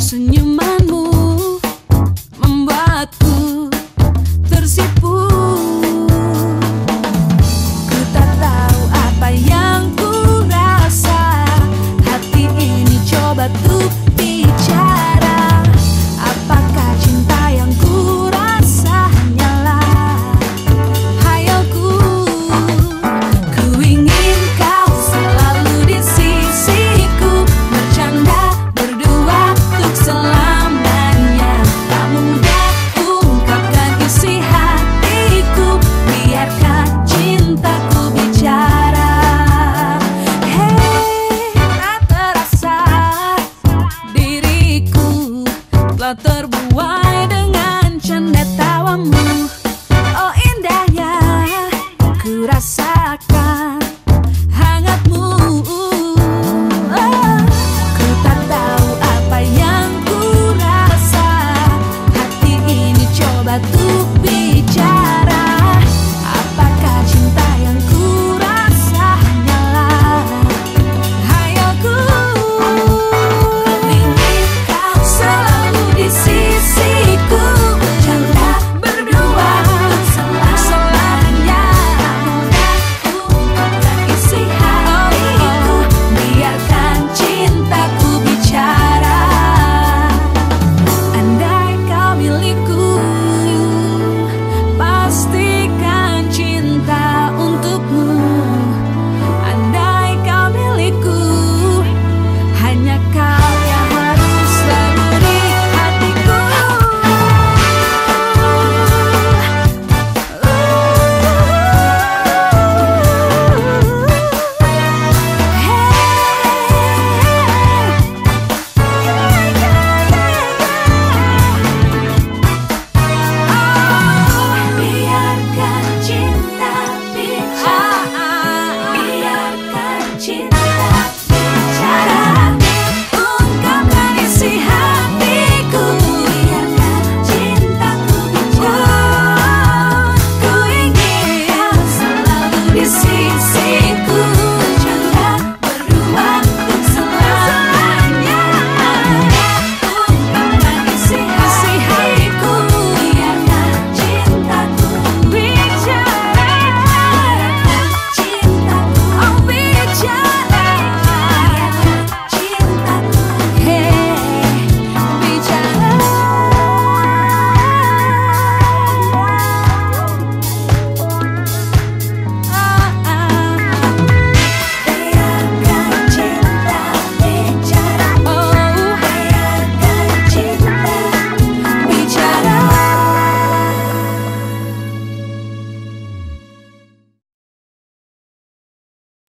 Senyumanmu membuatku tersipu. Ku tak tahu apa yang ku rasa. Hati ini coba tuh bicara. Apakah cinta yang ku rasa hanyalah hayalku? Ku ingin kau selalu di sisiku, bercanda berdua untuk selamanya. Tak mudah ungkapkan isi hatiku, biarkan cintaku bicara. Hey, tak terasa diriku telah terbuai dengan canda tawamu.